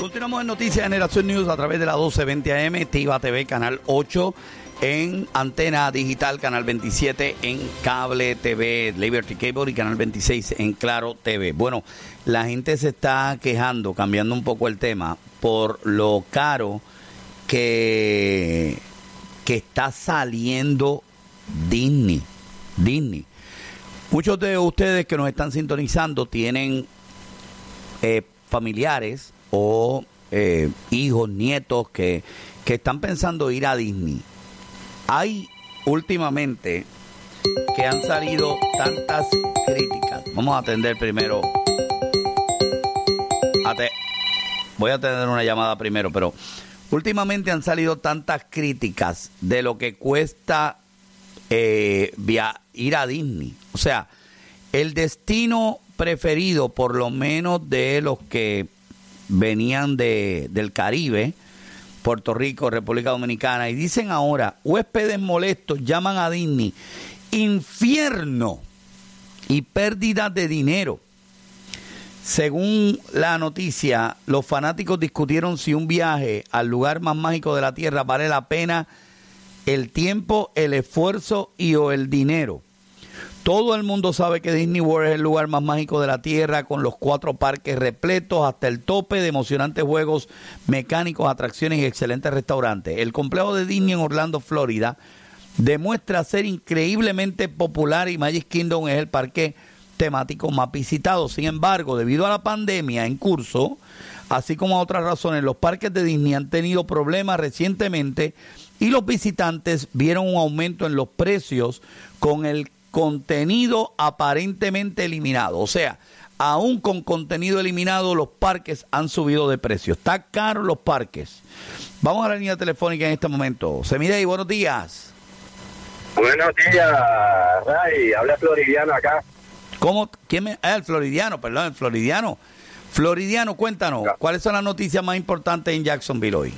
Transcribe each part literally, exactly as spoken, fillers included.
Continuamos en Noticias Generación News a través de la doce veinte A M, TIVA T V, Canal ocho, en Antena Digital, Canal veintisiete, en Cable T V, Liberty Cable, y Canal veintiséis en Claro T V. Bueno, la gente se está quejando, cambiando un poco el tema, por lo caro que, que está saliendo Disney. Disney. Muchos de ustedes que nos están sintonizando tienen eh, familiares o eh, hijos, nietos que, que están pensando ir a Disney. Hay últimamente que han salido tantas críticas. Vamos a atender primero. Ate- Voy a tener una llamada primero, pero últimamente han salido tantas críticas de lo que cuesta eh, via- ir a Disney. O sea, el destino preferido, por lo menos de los que venían de, del Caribe, Puerto Rico, República Dominicana, y dicen ahora, huéspedes molestos llaman a Disney infierno y pérdida de dinero. Según la noticia, los fanáticos discutieron si un viaje al lugar más mágico de la Tierra vale la pena el tiempo, el esfuerzo y o el dinero. Todo el mundo sabe que Disney World es el lugar más mágico de la Tierra, con los cuatro parques repletos hasta el tope de emocionantes juegos mecánicos, atracciones y excelentes restaurantes. El complejo de Disney en Orlando, Florida, demuestra ser increíblemente popular y Magic Kingdom es el parque temático más visitado. Sin embargo, debido a la pandemia en curso, así como a otras razones, los parques de Disney han tenido problemas recientemente y los visitantes vieron un aumento en los precios con el contenido aparentemente eliminado. O sea, aún con contenido eliminado, los parques han subido de precio. Está caro los parques. Vamos a la línea telefónica en este momento. Semidey, buenos días. Buenos días, Ray. Habla Floridiano acá. ¿Cómo? ¿Quién me? Ah, el Floridiano, perdón, el Floridiano. Floridiano, cuéntanos, Ya. ¿cuáles son las noticias más importantes en Jacksonville hoy?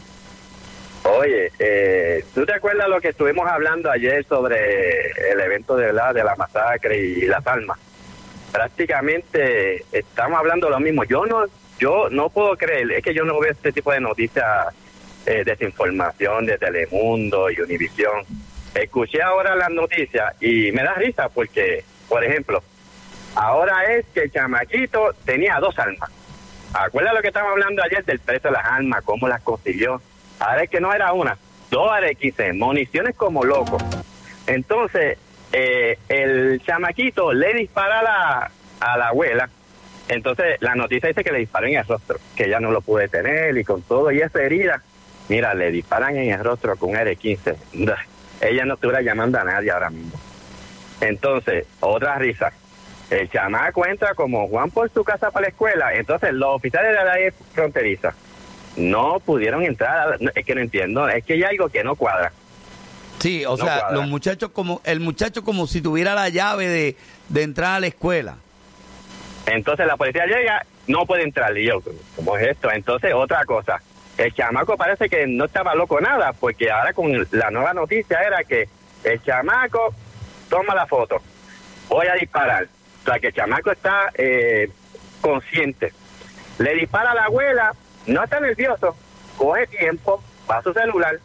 Oye, eh, ¿tú te acuerdas lo que estuvimos hablando ayer sobre el evento de la, de la masacre y las armas? Prácticamente estamos hablando lo mismo. Yo no yo no puedo creer, es que yo no veo este tipo de noticias, eh, desinformación de Telemundo y Univisión. Escuché ahora las noticias y me da risa porque, por ejemplo, ahora es que el chamaquito tenía dos armas. ¿Acuerdas lo que estábamos hablando ayer del precio de las armas, cómo las consiguió? Ahora es que no era una, dos A R quince, municiones como loco. Entonces, eh, el chamaquito le dispara a la, a la abuela. Entonces, la noticia dice que le disparó en el rostro, que ella no lo puede tener y con todo y esa herida. Mira, le disparan en el rostro con A R quince. Ella no estuviera llamando a nadie ahora mismo. Entonces, otra risa. El chamaco entra como Juan por su casa para la escuela. Entonces, los oficiales de la ley fronteriza no pudieron entrar. Es que no entiendo, es que hay algo que no cuadra. Sí, o No sea, cuadra. los muchachos como, el muchacho como si tuviera la llave de, de entrar a la escuela. Entonces la policía llega, no puede entrar. Y yo, ¿cómo es esto? Entonces, otra cosa. El chamaco parece que no estaba loco nada, porque ahora con la nueva noticia era que el chamaco toma la foto. Voy a disparar. O sea, que el chamaco está eh, consciente. Le dispara a la abuela. No está nervioso, coge tiempo, va a su celular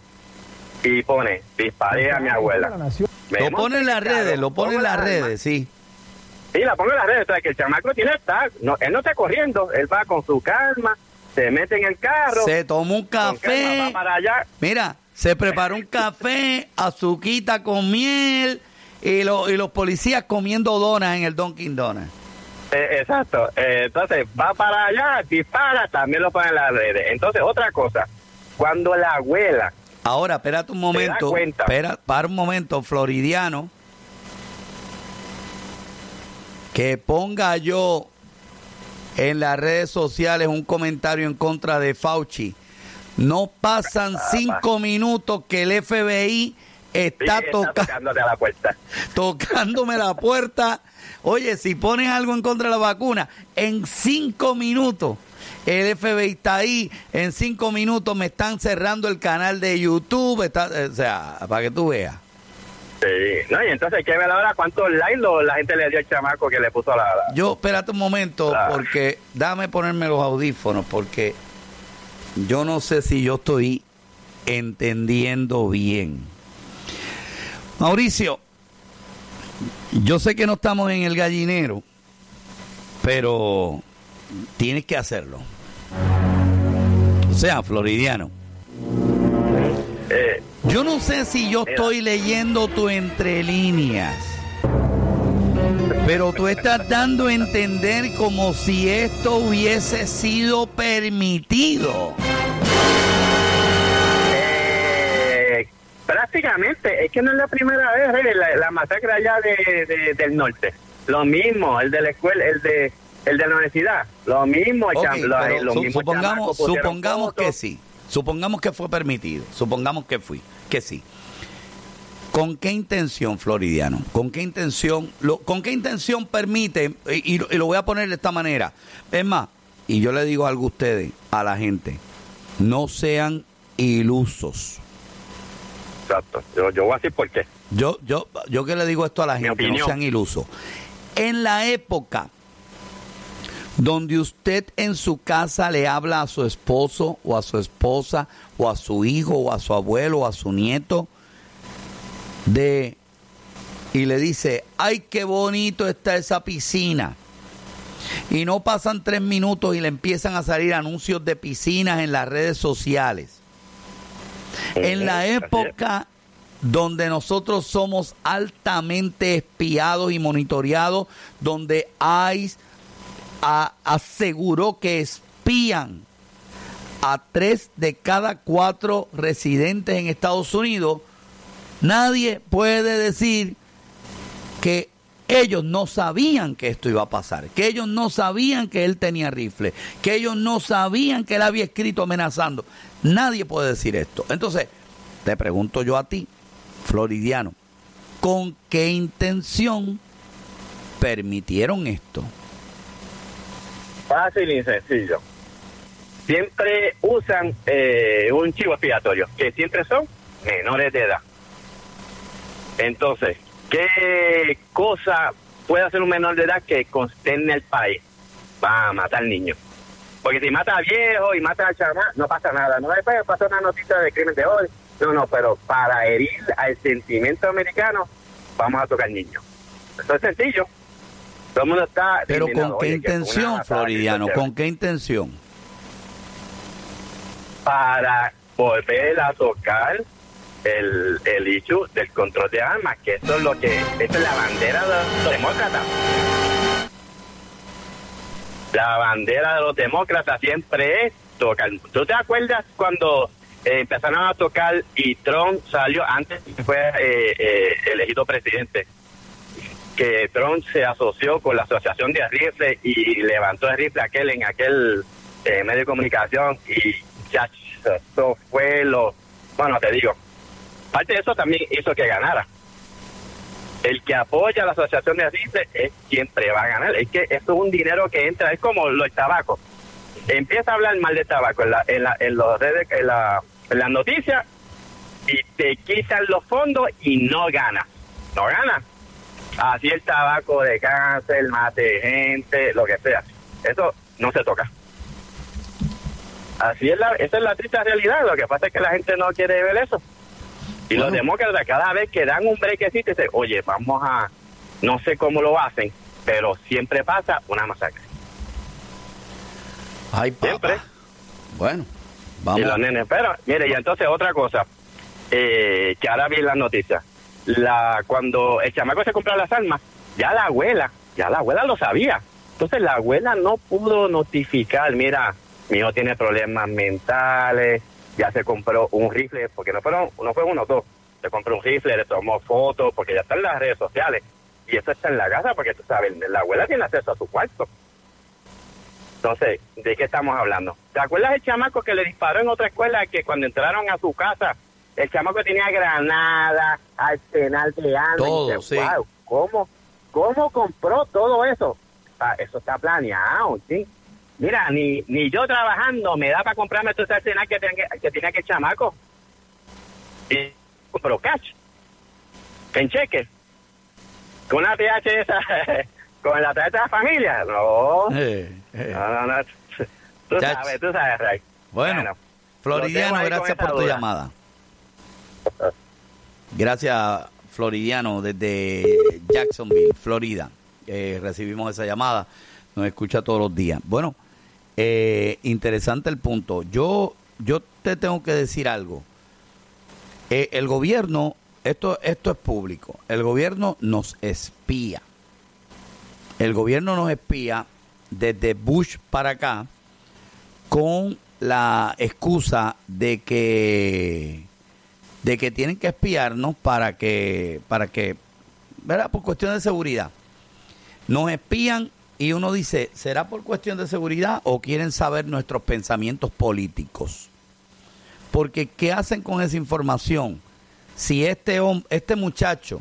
y pone, disparé a mi abuela. Me Lo monto pone en las el carro, redes, lo pone pongo en las la redes, arma. sí. Sí, la pongo en las redes, o sea, que el chamaco tiene que estar, no, él no está corriendo, él va con su calma, se mete en el carro. Se tomó un con calma, café, va para allá. mira, se preparó un café, azuquita con miel, y, lo, y los policías comiendo donas en el Dunkin' Donuts. Eh, exacto, eh, entonces va para allá, dispara, también lo pone en las redes. Entonces, otra cosa, cuando la abuela... Ahora, espérate un momento, cuenta. espera, para un momento, Floridiano, que ponga yo en las redes sociales un comentario en contra de Fauci. No pasan cinco minutos que el F B I está, Sí, toca- está tocándote a la puerta. tocándome la puerta. Oye, si ponen algo en contra de la vacuna, en cinco minutos el F B I está ahí, en cinco minutos me están cerrando el canal de YouTube, está, o sea, para que tú veas. Sí, no, y entonces hay que ver ahora cuántos likes lo- la gente le dio al chamaco que le puso la... la- Yo, espérate un momento, Claro. porque dame ponerme los audífonos, porque yo no sé si yo estoy entendiendo bien. Mauricio, yo sé que no estamos en el gallinero, pero tienes que hacerlo. O sea, Floridiano. Eh, Yo no sé si yo mira. estoy leyendo tu entre líneas, pero tú estás dando a entender como si esto hubiese sido permitido. eh, prácticamente, es que no es la primera vez, Rey, la, la masacre allá de, de- del norte. Lo mismo, el de la escuela, el de el de la universidad. Lo mismo, el Ok, cham- lo- pero los su- mismos supongamos, chamacos pusieron supongamos fotos. que sí, supongamos que fue permitido, supongamos que fui, que sí. ¿Con qué intención, Floridiano? ¿Con qué intención? Lo, ¿Con qué intención permite? Y, y- y lo voy a poner de esta manera. Es más, y yo le digo algo a ustedes, a la gente, no sean ilusos. Exacto. Yo, yo voy a decir por qué. Yo, yo, yo que le digo esto a la Mi gente, no opinión. sean ilusos. En la época donde usted en su casa le habla a su esposo o a su esposa o a su hijo o a su abuelo o a su nieto de y le dice, ay, qué bonito está esa piscina, y no pasan tres minutos y le empiezan a salir anuncios de piscinas en las redes sociales. En la Así es. época donde nosotros somos altamente espiados y monitoreados, donde ICE a- aseguró que espían a tres de cada cuatro residentes en Estados Unidos, nadie puede decir que ellos no sabían que esto iba a pasar, que ellos no sabían que él tenía rifle, que ellos no sabían que él había escrito amenazando. Nadie puede decir esto. Entonces, te pregunto yo a ti, Floridiano, ¿con qué intención permitieron esto? Fácil y sencillo. Siempre usan eh, un chivo expiatorio, que siempre son menores de edad. Entonces, ¿qué cosa puede hacer un menor de edad que consterne el país? Va a matar niños. Porque si mata a viejo y mata a chamán, no pasa nada. No después pasó una noticia de crimen de hoy. No, no, pero para herir al sentimiento americano, vamos a tocar niños. Eso es sencillo. Todo el mundo está... Pero indignado. ¿con qué Oye, que fue una intención, masacre, Floridiano? chévere. ¿Con qué intención? Para volver a tocar el, el issue del control de armas, que eso es lo que, esa es la bandera de los demócratas. La bandera de los demócratas siempre es tocar. ¿Tú te acuerdas cuando eh, empezaron a tocar y Trump salió antes que fue eh, eh, elegido presidente? Que Trump se asoció con la asociación de rifle y levantó el rifle aquel en aquel eh, medio de comunicación y ya eso fue lo... Bueno, te digo, parte de eso también hizo que ganara. El que apoya a la asociación de rifle es siempre va a ganar. Es que esto es un dinero que entra, es como lo del tabaco. Empieza a hablar mal de tabaco en, la, en, la, en, los redes, en, la, en las noticias y te quitan los fondos y no ganas. No ganas. Así el tabaco de cáncer, mate gente, lo que sea. Eso no se toca. Así es la, esa es la triste realidad. Lo que pasa es que la gente no quiere ver eso. Y Bueno. los demócratas cada vez que dan un brequecito dicen, oye, vamos a, no sé cómo lo hacen, pero siempre pasa una masacre. Ay, papá. Siempre. Bueno, Y vamos. los nenes, pero, mire, y entonces otra cosa, eh, que ahora vi en las noticias, la, cuando el chamaco se compró las armas, ya la abuela, ya la abuela lo sabía. Entonces la abuela no pudo notificar, mira, mi hijo tiene problemas mentales, ya se compró un rifle, porque no fueron, no fue uno o dos, se compró un rifle, le tomó fotos, porque ya está en las redes sociales, y eso está en la casa, porque tú sabes, la abuela tiene acceso a su cuarto. Entonces, ¿de qué estamos hablando? ¿Te acuerdas el chamaco que le disparó en otra escuela, que cuando entraron a su casa, el chamaco tenía granada, arsenal de armas? Todo, Y dice, sí. wow, ¿cómo, ¿cómo compró todo eso? Ah, eso está planeado, ¿sí? Mira, ni ni yo trabajando me da para comprarme todo ese arsenal que tenía que, que, tenía que el chamaco. Y compró cash, en cheque, con una T H esa, con la tarjeta de la familia. No, Eh, eh. no, no, no. Tú Chach. sabes, tú sabes, Ray. Bueno, Bueno. Floridiano, gracias por tu duda. llamada. Gracias, Floridiano, desde Jacksonville, Florida. Eh, recibimos esa llamada, nos escucha todos los días. Bueno, eh, interesante el punto. Yo, yo te tengo que decir algo. Eh, el gobierno, esto, esto es público, el gobierno nos espía. El gobierno nos espía desde Bush para acá con la excusa de que de que tienen que espiarnos para que para que, ¿verdad? Por cuestión de seguridad. Nos espían y uno dice, ¿será por cuestión de seguridad o quieren saber nuestros pensamientos políticos? Porque ¿qué hacen con esa información? Si este hombre, este muchacho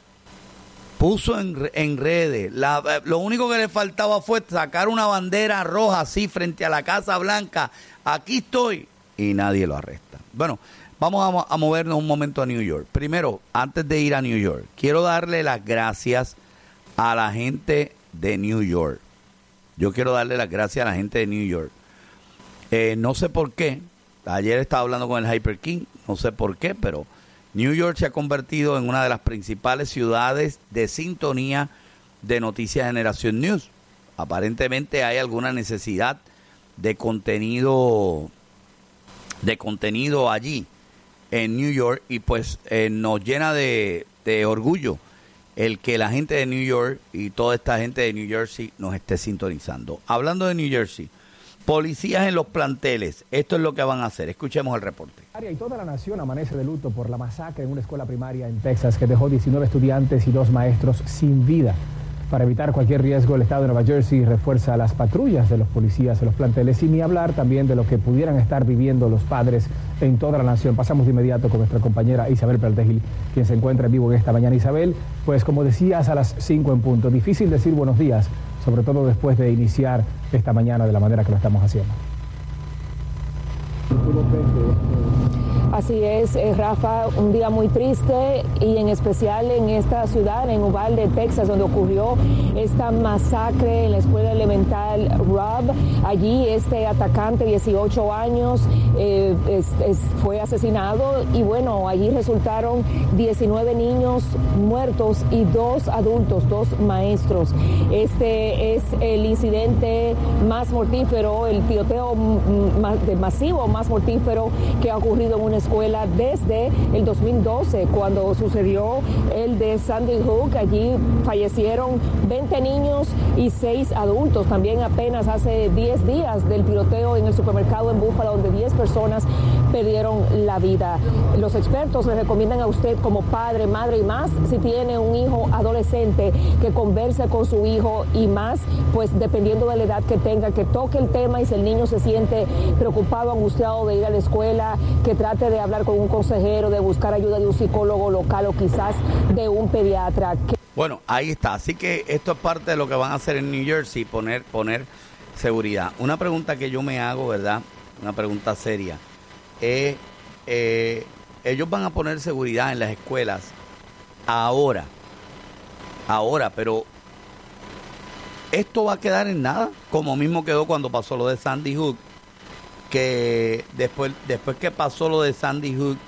puso en, en redes, la, lo único que le faltaba fue sacar una bandera roja así frente a la Casa Blanca, aquí estoy, y nadie lo arresta. Bueno, vamos a, a movernos un momento a New York. Primero, antes de ir a New York, quiero darle las gracias a la gente de New York. Yo quiero darle las gracias a la gente de New York. Eh, no sé por qué, ayer estaba hablando con el Hyper King, no sé por qué, pero New York se ha convertido en una de las principales ciudades de sintonía de Noticias Generación News. Aparentemente hay alguna necesidad de contenido de contenido allí en New York y pues eh, nos llena de, de orgullo el que la gente de New York y toda esta gente de New Jersey nos esté sintonizando. Hablando de New Jersey, policías en los planteles, esto es lo que van a hacer. Escuchemos el reporte. Y toda la nación amanece de luto por la masacre en una escuela primaria en Texas que dejó diecinueve estudiantes y dos maestros sin vida. Para evitar cualquier riesgo, el estado de Nueva Jersey refuerza las patrullas de los policías en los planteles, sin ni hablar también de lo que pudieran estar viviendo los padres en toda la nación. Pasamos de inmediato con nuestra compañera Isabel Pratégil, quien se encuentra en vivo en esta mañana. Isabel, pues como decías, a las cinco en punto. Difícil decir buenos días, sobre todo después de iniciar esta mañana de la manera que lo estamos haciendo. Así es, eh, Rafa, un día muy triste y en especial en esta ciudad, en Uvalde, Texas, donde ocurrió esta masacre en la escuela elemental Robb. Allí este atacante, dieciocho años, eh, es, es, fue asesinado y bueno, allí resultaron diecinueve niños muertos y dos adultos, dos maestros. Este es el incidente más mortífero, el tiroteo masivo más mortífero que ha ocurrido en una escuela desde el dos mil doce, cuando sucedió el de Sandy Hook. Allí fallecieron veinte niños y seis adultos. También apenas hace diez días del tiroteo en el supermercado en Buffalo, donde diez personas perdieron la vida. Los expertos le recomiendan a usted como padre, madre y más, si tiene un hijo adolescente, que converse con su hijo y más, pues dependiendo de la edad que tenga, que toque el tema y si el niño se siente preocupado, angustiado de ir a la escuela, que trate de hablar con un consejero, de buscar ayuda de un psicólogo local o quizás de un pediatra. Bueno, ahí está. Así que esto es parte de lo que van a hacer en New Jersey, poner, poner seguridad. Una pregunta que yo me hago, ¿verdad? Una pregunta seria. Eh, eh, ellos van a poner seguridad en las escuelas ahora. Ahora, pero esto va a quedar en nada, como mismo quedó cuando pasó lo de Sandy Hook, que después, después que pasó lo de Sandy Hook,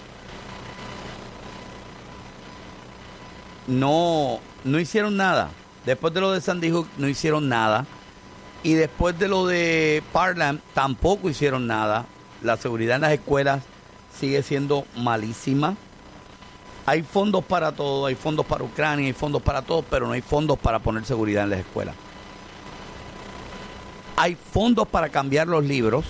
no, no hicieron nada. Después de lo de Sandy Hook no hicieron nada. Y después de lo de Parkland tampoco hicieron nada. La seguridad en las escuelas sigue siendo malísima. Hay fondos para todo, hay fondos para Ucrania, hay fondos para todo, pero no hay fondos para poner seguridad en las escuelas. Hay fondos para cambiar los libros.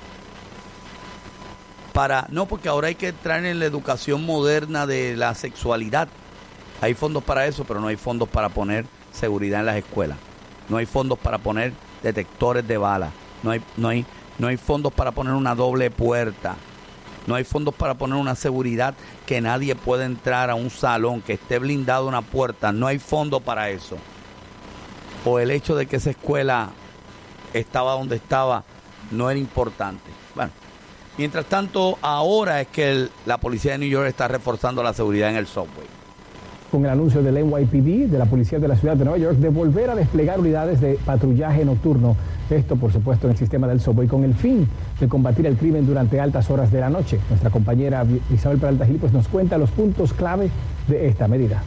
Para, no, porque ahora hay que entrar en la educación moderna de la sexualidad. Hay fondos para eso, pero no hay fondos para poner seguridad en las escuelas. No hay fondos para poner detectores de balas. No hay, no hay, no hay fondos para poner una doble puerta. No hay fondos para poner una seguridad que nadie pueda entrar a un salón, que esté blindado una puerta. No hay fondos para eso. O el hecho de que esa escuela estaba donde estaba no era importante. Bueno, mientras tanto, ahora es que el, la policía de New York está reforzando la seguridad en el subway. con el anuncio del N Y P D, de la Policía de la Ciudad de Nueva York, de volver a desplegar unidades de patrullaje nocturno. Esto, por supuesto, en el sistema del subway, con el fin de combatir el crimen durante altas horas de la noche. Nuestra compañera Isabel Peralta Gil pues, nos cuenta los puntos clave de esta medida.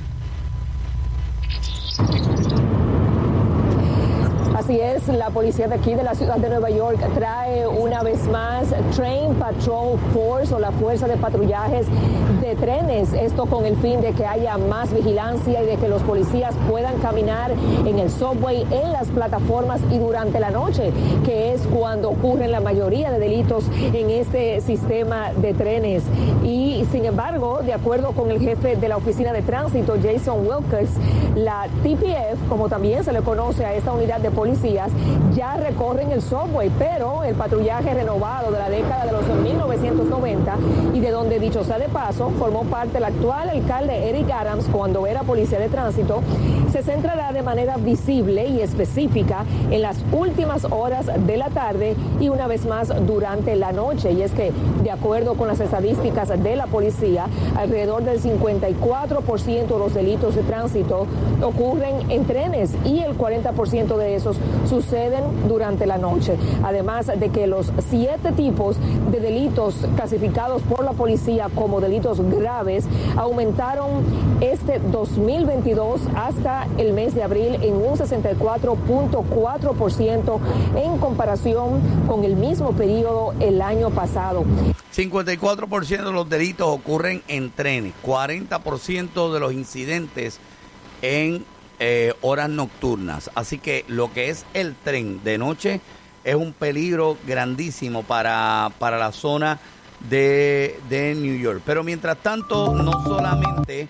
Así es, la policía de aquí de la ciudad de Nueva York trae una vez más Train Patrol Force o la fuerza de patrullajes de trenes. Esto con el fin de que haya más vigilancia y de que los policías puedan caminar en el subway, en las plataformas y durante la noche, que es cuando ocurren la mayoría de delitos en este sistema de trenes. Y sin embargo, de acuerdo con el jefe de la oficina de tránsito, Jason Wilkes, la T P F, como también se le conoce a esta unidad de policías, ya recorren el subway, pero el patrullaje renovado de la década de los mil novecientos noventa y de donde, dicho sea de paso, formó parte el actual alcalde Eric Adams cuando era policía de tránsito, se centrará de manera visible y específica en las últimas horas de la tarde y una vez más durante la noche. Y es que, de acuerdo con las estadísticas de la policía, alrededor del cincuenta y cuatro por ciento de los delitos de tránsito ocurren en trenes y el cuarenta por ciento de esos suceden durante la noche. Además de que los siete tipos de delitos clasificados por la policía como delitos graves aumentaron este dos mil veintidós hasta el mes de abril en un sesenta y cuatro punto cuatro por ciento en comparación con el mismo periodo el año pasado. cincuenta y cuatro por ciento de los delitos ocurren en trenes, cuarenta por ciento de los incidentes en eh, horas nocturnas. Así que lo que es el tren de noche es un peligro grandísimo para, para la zona de, de New York. Pero mientras tanto, no solamente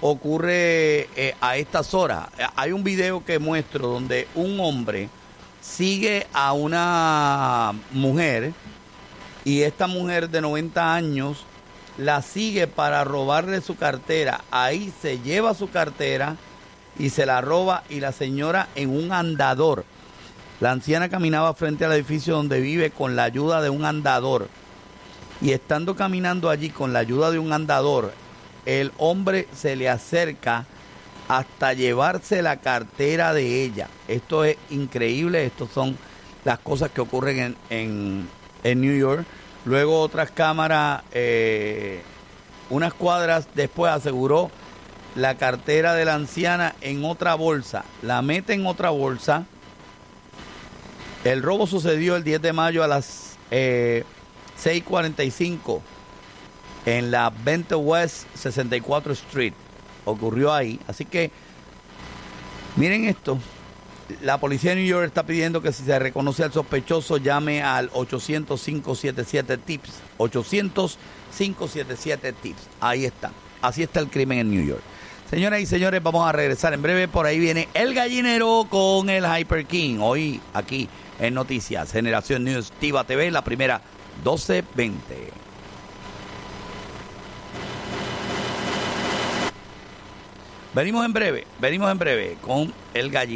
ocurre eh, a estas horas. Hay un video que muestro donde un hombre sigue a una mujer y esta mujer de noventa años la sigue para robarle su cartera. Ahí se lleva su cartera y se la roba, y la señora en un andador. La anciana caminaba frente al edificio donde vive con la ayuda de un andador. Y estando caminando allí con la ayuda de un andador, el hombre se le acerca hasta llevarse la cartera de ella. Esto es increíble. Estas son las cosas que ocurren en, en, en New York. Luego otras cámaras, eh, unas cuadras después, aseguró la cartera de la anciana en otra bolsa. La mete en otra bolsa. El robo sucedió el diez de mayo a las eh, seis cuarenta y cinco en la veinte West sesenta y cuatro Street. Ocurrió ahí. Así que, miren esto. La policía de New York está pidiendo que si se reconoce al sospechoso, llame al ochocientos, cinco siete siete, tips. ochocientos, cinco siete siete, tips. Ahí está. Así está el crimen en New York. Señoras y señores, vamos a regresar en breve. Por ahí viene El Gallinero con el Hyper King. Hoy aquí en Noticias Generación News Tiva T V, la primera doce veinte. Venimos en breve, venimos en breve con El Gallinero.